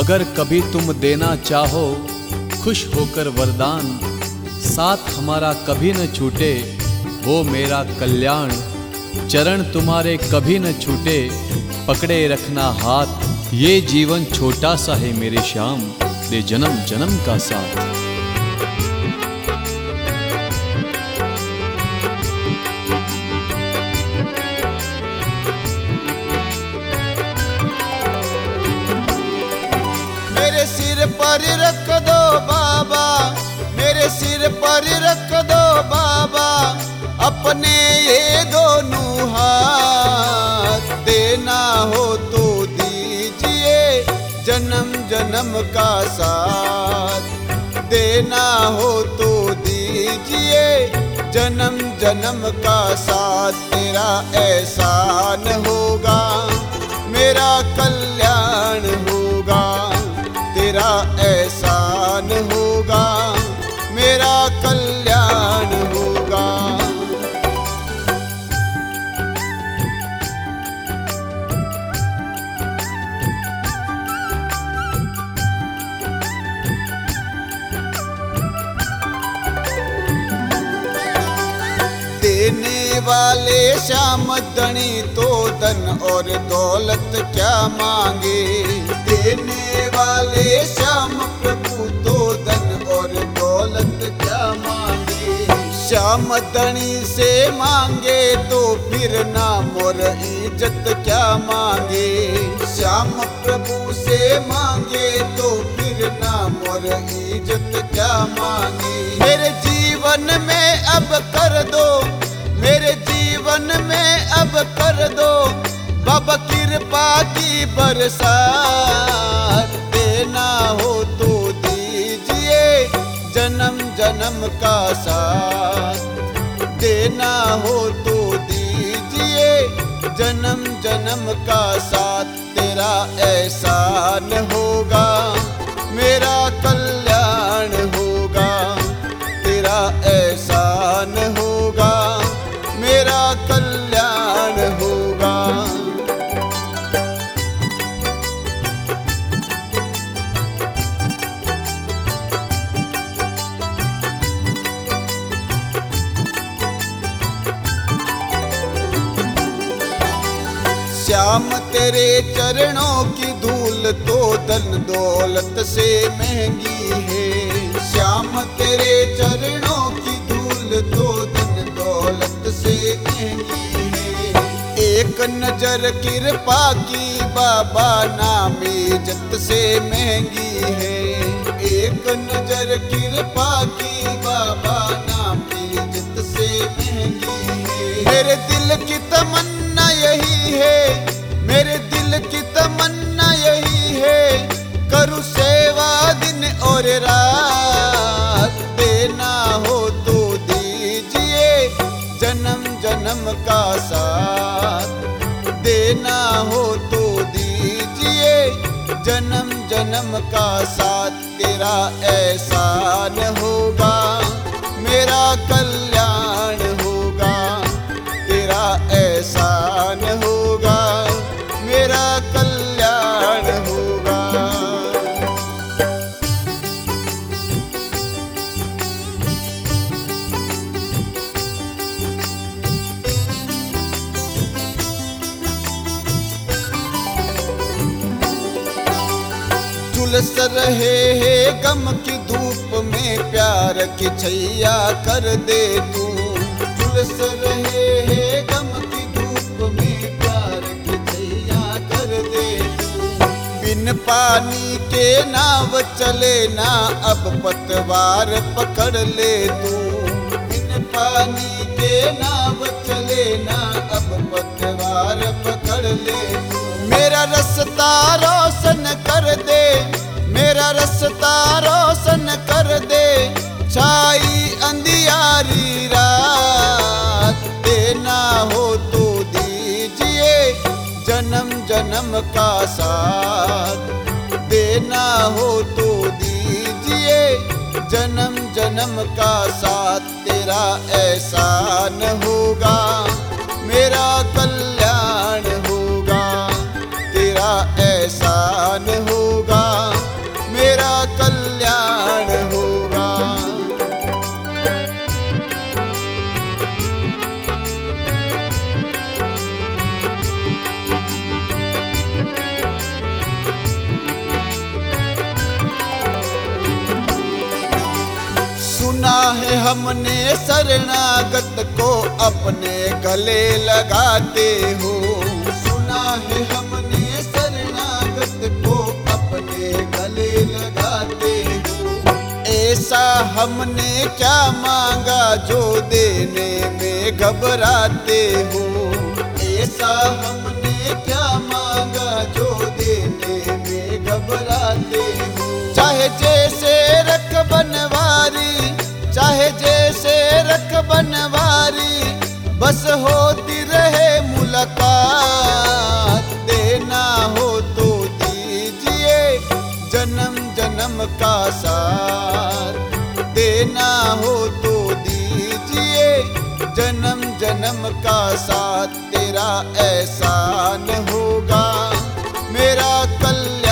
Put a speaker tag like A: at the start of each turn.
A: अगर कभी तुम देना चाहो खुश होकर वरदान, साथ हमारा कभी न छूटे वो मेरा कल्याण। चरण तुम्हारे कभी न छूटे, पकड़े रखना हाथ। ये जीवन छोटा सा है मेरे श्याम, दे जन्म जन्म का साथ।
B: मेरे सिर पर रख दो बाबा, मेरे सिर पर रख दो बाबा, अपने ये दोनों हाथ। देना हो तो दीजिए जन्म जन्म का साथ, देना हो तो दीजिए जन्म जन्म का साथ। तेरा एहसान होगा मेरा कल्याण होगा, तेरा एहसान होगा मेरा कल्याण होगा। देने वाले श्याम धनी तो धन और दौलत क्या मांगे, देने वाले श्याम प्रभु तो धन और दौलत क्या मांगे। श्याम धनी से मांगे तो फिर नाम और इज्जत क्या मांगे, श्याम प्रभु से मांगे तो फिर नाम और इज्जत क्या मांगे। मेरे जीवन में अब कर दो, मेरे जीवन में अब कर दो बाबा कृपा की बरसात। देना हो तो दीजिए जन्म जन्म का साथ, देना हो तो दीजिए जन्म जन्म का साथ। तेरा एहसान होगा मेरा कल्याण होगा, तेरा एहसान होगा मेरा कल्याण होगा। श्याम तेरे चरणों की धूल तो धन दौलत से महंगी है, श्याम तेरे चरणों की धूल तो धन दौलत से महंगी है। एक नजर कृपा की बाबा नाम इज्जत से महंगी है, एक नजर कृपा की बाबा नाम इज्जत से महंगी है। मेरे दिल की तमन्ना यही है, मेरे दिल की तमन्ना यही है, करूँ सेवा दिन और रात। देना हो तो दीजिए जन्म जन्म का साथ, देना हो तो दीजिए जन्म जन्म का साथ। तेरा एहसान होगा मेरा कल्याण होगा, तेरा एहसान होगा मेरा कल्याण होगा। झुलस रहे हैं गम की धूप में प्यार की छैया कर दे तू, झुलस रहे हैं गम की धूप में प्यार की छैया कर दे तू। बिन पानी के नाव चले ना अब पतवार पकड़ ले तू, बिन पानी के नाव चले ना अब पतवार पकड़ ले तू। मेरा रास्ता रोशन कर दे, मेरा रास्ता रोशन कर दे, छाई अंधियारी रात। देना हो तो दीजिए जन्म जन्म का साथ, देना हो तो दीजिए जन्म जन्म का साथ। तेरा एहसान होगा मेरा कल्याण होगा, तेरा एहसान होगा हमने शरणागत को अपने गले लगाते हो। सुना है हमने शरणागत को अपने गले लगाते हो। ऐसा हमने क्या मांगा जो देने में घबराते हो। ऐसा हमने क्या मांगा जो देने में घबराते हो। चाहे जैसे रख बनवारी, चाहे जैसे रख बनवारी, बस होती रहे मुलाकात। देना हो तो दीजिए जन्म जन्म का साथ। देना हो तो दीजिए जन्म जन्म का साथ। तेरा एहसान होगा मेरा कल